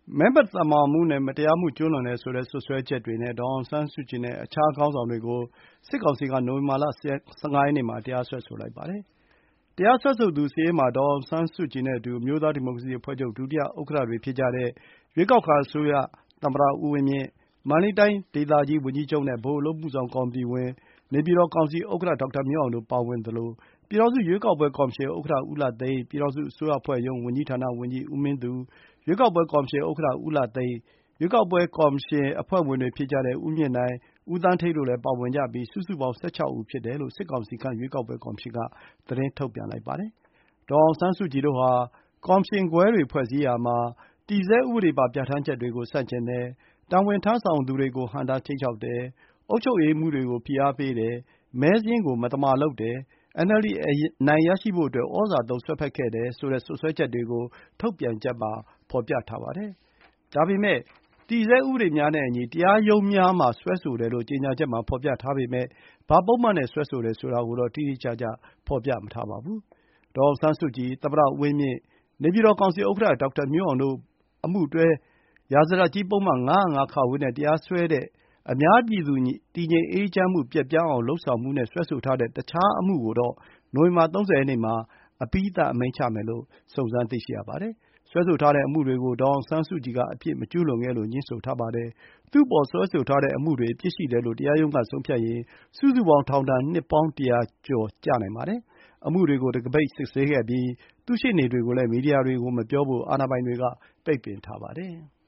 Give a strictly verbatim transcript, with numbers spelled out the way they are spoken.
မဲမသမာမှုနဲ့ မတရားမှုကျူးလွန်တယ်ဆိုတဲ့စွပ်စွဲချက်တွေနဲ့ ဒေါ်အောင်ဆန်းစုကြည်နဲ့ အခြားခေါင်းဆောင်တွေကို စစ်ကောင်စီက နိုဝင်ဘာလ ၁၅ ရက်နေ့မှာ တရားစွဲဆိုလိုက်ပါတယ်။ တရားစွဲဆိုသူစာရင်းမှာ ဒေါ်အောင်ဆန်းစုကြည်နဲ့အတူ အမျိုးသားဒီမိုကရေစီအဖွဲ့ချုပ် ဒုတိယဥက္ကဋ္ဌတွေဖြစ်ကြတဲ့ ရွေးကောက်ခံအစိုးရသမ္မတဦးဝင်းမြင့်၊ မန္တလေးတိုင်းဒေသကြီးဝန်ကြီးချုပ်နဲ့ ဗဟိုအလုပ်အမှုဆောင်ကော်မတီဝင်၊ နေပြည်တော်ကောင်စီဥက္ကဋ္ဌ ဒေါက်တာမျိုးအောင်တို့ ပါဝင်သလို ပြည်ထောင်စုရွေးကောက်ပွဲကော်မရှင်ဥက္ကဋ္ဌ ဦးလှသိန်း၊ ပြည်ထောင်စုအစိုးရအဖွဲ့ရုံး ဝန်ကြီးဌာနဝန်ကြီး ဦးမင်းသူ၊ ရွေးကောက်ပွဲကော်မရှင်ဥက္ကဋ္ဌ ဦးလှသိန်း၊ ရွေးကောက်ပွဲကော်မရှင်အဖွဲ့ဝင်တွေဖြစ်ကြတဲ့ ဦးမြင့်နိုင်၊ ဦးသန်းဌေးတို့လည်း ပါဝင်ကြပြီး စုစုပေါင်း ၁၆ ဦးဖြစ်တယ်လို့ စစ်ကောင်စီခန့် ရွေးကောက်ပွဲကော်မရှင်က သတင်းထုတ်ပြန်လိုက်ပါတယ်။ ဒေါ်အောင်ဆန်းစုကြည်တို့ဟာ ကော်မရှင်ခွဲတွေဖွဲ့စည်းရာမှာ တည်ဆဲဥပဒေပါပြဌာန်းချက်တွေကို ဆန့်ကျင်တယ်၊ တာဝန်ထမ်းဆောင်သူတွေကို ဟန့်တားခြိမ်းခြောက်တယ်၊ အုပ်ချုပ်ရေးမှူးတွေကို ဖိအားပေးတယ်၊ မဲစာရင်းကို မသမာလုပ်တယ်၊ အင်န်အယ်လ်ဒီ အနိုင်ရရှိဖို့အတွက် ဩဇာသုံးစွက်ဖက်ခဲ့တယ်ဆိုတဲ့ စွပ်စွဲချက်တွေကို ထုတ်ပြန်ချက်မှာ ဖော်ပြထားပါတယ်။ ဒါပေမဲ့ တည်ဆဲဥပဒေများနဲ့အညီ တရားရုံးများမှာ စွဲဆိုတယ်လို့ ကြေညာချက်မှာ ဖော်ပြထားပေမဲ့ ဘာပုဒ်မနဲ့စွဲဆိုတယ်ဆိုတာကိုတော့ တိတိကျကျ ဖော်ပြမထားပါဘူး။ ဒေါ်အောင်ဆန်းစုကြည်၊ သမ္မတဦးဝင်းမြင့်၊ နေပြည်တော်ကောင်စီဥက္ကဋ္ဌ ဒေါက်တာမျိုးအောင်တို့ အမှုတွဲ ရာဇသတ်ကြီးပုဒ်မ ၅၀၅ (ခ) နဲ့ တရားစွဲတဲ့ အများပြည်သူ တည်ငြိမ်အေးချမ်းမှု ပျက်ပြားအောင်လုပ်ဆောင်မှုနဲ့ စွဲဆိုထားတဲ့ တခြားအမှုကိုတော့ နိုဝင်ဘာ ၃၀ ရက်နေ့မှာ အပြီးသတ်အမိန့်ချမယ်လို့ စုံစမ်းသိရှိရပါတယ်။ စွဲဆိုထားတဲ့အမှုတွေကို ဒေါ်အောင်ဆန်းစုကြည်က အပြစ်မကျူးလွန်ခဲ့လို့ ငြင်းဆိုထားပါတယ်။ သူ့အပေါ်စွဲဆိုထားတဲ့အမှုတွေ အပြစ်ရှိတယ်လို့ တရားရုံးကဆုံးဖြတ်ရင် စုစုပေါင်း ထောင်ဒဏ်နှစ်ပေါင်း ၁၀၀ ကျော်ကျနိုင်ပါတယ်။ အမှုတွေကို တံခါးပိတ်စစ်ဆေးခဲ့ပြီး သူ့ရှေ့နေတွေကိုလည်း မီဒီယာတွေကိုမပြောဖို့ အာဏာပိုင်တွေက ပိတ်ပင်ထားပါတယ်။